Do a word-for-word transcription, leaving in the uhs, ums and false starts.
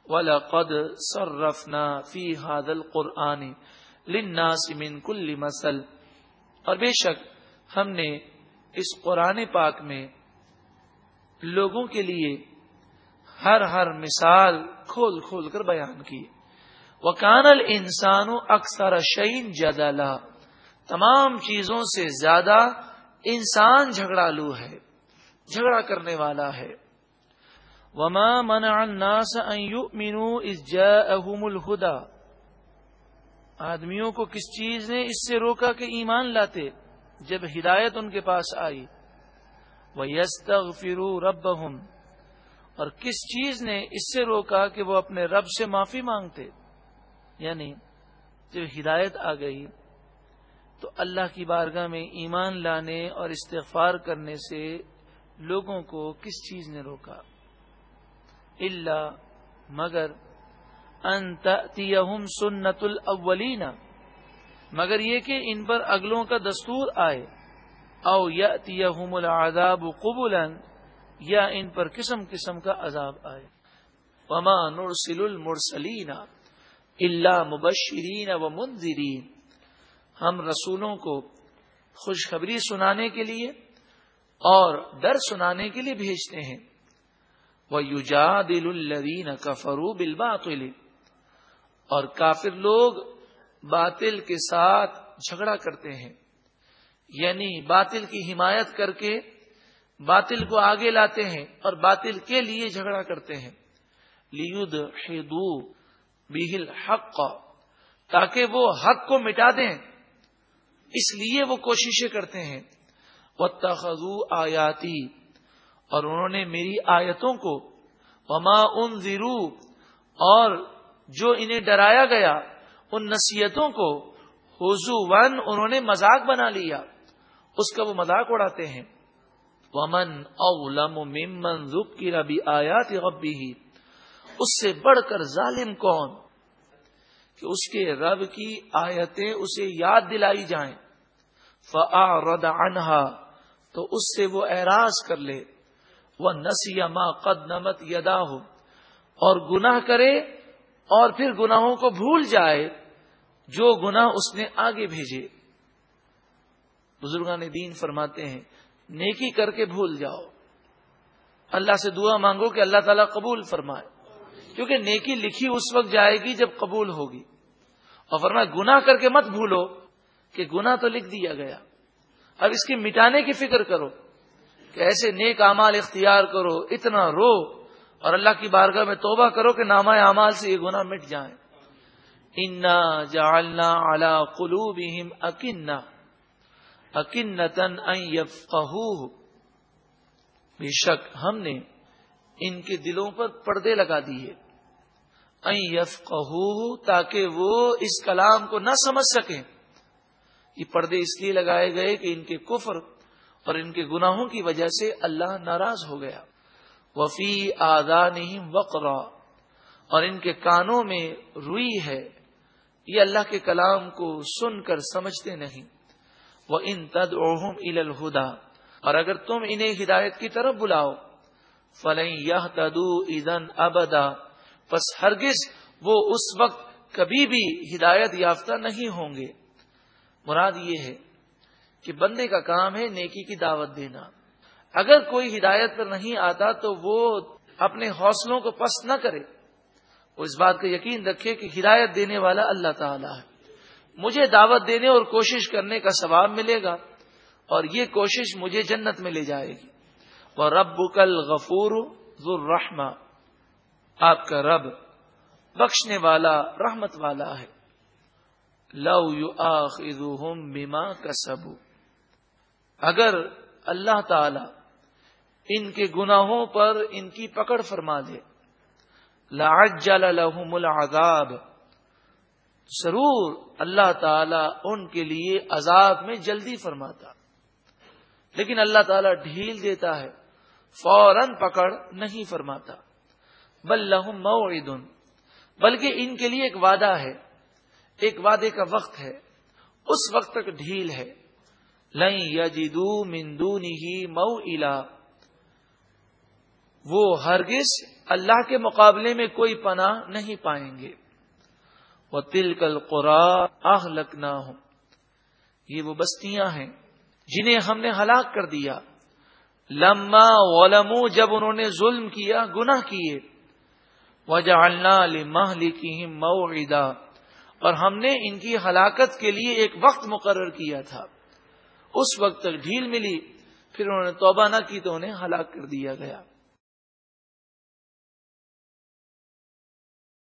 وَلَقَدْ صَرَّفْنَا فِي هَذَا الْقُرْآنِ لِلنَّاسِ مِنْ كُلِّ مَثَلٍ، اور بے شک ہم نے اس قرآن پاک میں لوگوں کے لیے ہر ہر مثال کھول کھول کر بیان کی۔ وَكَانَ الْإِنسَانُ أَكْثَرَ شَيْءٍ جَدَلًا، تمام چیزوں سے زیادہ انسان جھگڑالو ہے، جھگڑا کرنے والا ہے۔ وَمَا مَنَعَ النَّاسَ أَن يُؤْمِنُوا إِذْ جَاءَهُمُ الْهُدَى، آدمیوں کو کس چیز نے اس سے روکا کہ ایمان لاتے جب ہدایت ان کے پاس آئی؟ وَيَسْتَغْفِرُوا رَبَّهُمْ، اور کس چیز نے اس سے روکا کہ وہ اپنے رب سے معافی مانگتے؟ یعنی جب ہدایت آ گئی تو اللہ کی بارگاہ میں ایمان لانے اور استغفار کرنے سے لوگوں کو کس چیز نے روکا؟ الا مگر ان تأتیہم سنت الاولین، مگر یہ کہ ان پر اگلوں کا دستور آئے، او یأتیہم العذاب قبلا، یا ان پر قسم قسم کا عذاب آئے۔ وما نرسل المرسلین الا مبشرین ومنذرین، ہم رسولوں کو خوشخبری سنانے کے لیے اور ڈر سنانے کے لیے بھیجتے ہیں۔ وَيُجَادِلُ الَّذِينَ كَفَرُوا بِالْبَاطِلِ، اور کافر لوگ باطل کے ساتھ جھگڑا کرتے ہیں، یعنی باطل کی حمایت کر کے باطل کو آگے لاتے ہیں اور باطل کے لیے جھگڑا کرتے ہیں۔ لِيُدْحِضُوا بِهِ الْحَقَّ، تاکہ وہ حق کو مٹا دیں، اس لیے وہ کوششیں کرتے ہیں۔ وَاتَّخَذُوا آیَاتِي، اور انہوں نے میری آیتوں کو، وَمَا أُنذِرُوا، اور جو انہیں ڈرایا گیا ان نصیحتوں کو، ہُزُوًا، انہوں نے مذاق بنا لیا، اس کا وہ مذاق اڑاتے ہیں۔ وَمَنْ أَظْلَمُ مِمَّنْ ذُكِّرَ بِآيَاتِ رَبِّهِ، اس سے بڑھ کر ظالم کون کہ اس کے رب کی آیتیں اسے یاد دلائی جائیں، فَأَعْرَضَ عَنْهَا، تو اس سے وہ اعراض کر لے، وَنَسِيَ مَا قَدَّمَتْ يَدَاهُ، اور گناہ کرے اور پھر گناہوں کو بھول جائے جو گناہ اس نے آگے بھیجے۔ بزرگان دین فرماتے ہیں نیکی کر کے بھول جاؤ، اللہ سے دعا مانگو کہ اللہ تعالیٰ قبول فرمائے، کیونکہ نیکی لکھی اس وقت جائے گی جب قبول ہوگی، اور فرمایا گناہ کر کے مت بھولو کہ گناہ تو لکھ دیا گیا، اب اس کے مٹانے کی فکر کرو کہ ایسے نیک اعمال اختیار کرو، اتنا رو اور اللہ کی بارگاہ میں توبہ کرو کہ نامہ اعمال سے یہ گناہ مٹ جائیں۔ انا جعلنا علی قلوبہم اکنہ اکنۃ ان یفقہوہ، بے شک ہم نے ان کے دلوں پر پردے لگا دیے، ان یفقہوہ، تاکہ وہ اس کلام کو نہ سمجھ سکیں۔ یہ پردے اس لیے لگائے گئے کہ ان کے کفر اور ان کے گناہوں کی وجہ سے اللہ ناراض ہو گیا۔ وفی آذانہم وقرا، اور ان کے کانوں میں روئی ہے، یہ اللہ کے کلام کو سن کر سمجھتے نہیں۔ وَإِن تَدْعُوهُمْ إِلَى الْهُدَى، اور اگر تم انہیں ہدایت کی طرف بلاؤ، فَلَن يَهْتَدُوا إِذًا أَبَدًا، پس ہرگز وہ اس وقت کبھی بھی ہدایت یافتہ نہیں ہوں گے۔ مراد یہ ہے کہ بندے کا کام ہے نیکی کی دعوت دینا، اگر کوئی ہدایت پر نہیں آتا تو وہ اپنے حوصلوں کو پست نہ کرے، وہ اس بات کا یقین رکھے کہ ہدایت دینے والا اللہ تعالیٰ ہے، مجھے دعوت دینے اور کوشش کرنے کا ثواب ملے گا اور یہ کوشش مجھے جنت میں لے جائے گی۔ وَرَبُّكَ الْغَفُورُ ذُو الرَّحْمَةِ، آپ کا رب بخشنے والا رحمت والا ہے۔ لَوْ يُؤَاخِذُهُمْ بِمَا كَسَبُوا، اگر اللہ تعالی ان کے گناہوں پر ان کی پکڑ فرما دے، لَعَجَّلَ لَهُمُ الْعَذَابَ، ضرور اللہ تعالی ان کے لیے عذاب میں جلدی فرماتا، لیکن اللہ تعالی ڈھیل دیتا ہے، فوراً پکڑ نہیں فرماتا۔ بل لہم موعد، بلکہ ان کے لیے ایک وعدہ ہے، ایک وعدے کا وقت ہے، اس وقت تک ڈھیل ہے۔ لن یجدوا من دونہ موئلا، وہ ہرگز اللہ کے مقابلے میں کوئی پناہ نہیں پائیں گے۔ وَتِلْكَ الْقُرَىٰ أَهْلَكْنَاهُمْ، یہ وہ بستیاں ہیں جنہیں ہم نے ہلاک کر دیا، لما ظلموا، جب انہوں نے ظلم کیا، گناہ کیے، وَجَعَلْنَا لِمَهْلِكِهِمْ مَوْعِدًا، اور ہم نے ان کی ہلاکت کے لیے ایک وقت مقرر کیا تھا، اس وقت تک ڈھیل ملی، پھر انہوں نے توبہ نہ کی تو انہیں ہلاک کر دیا گیا۔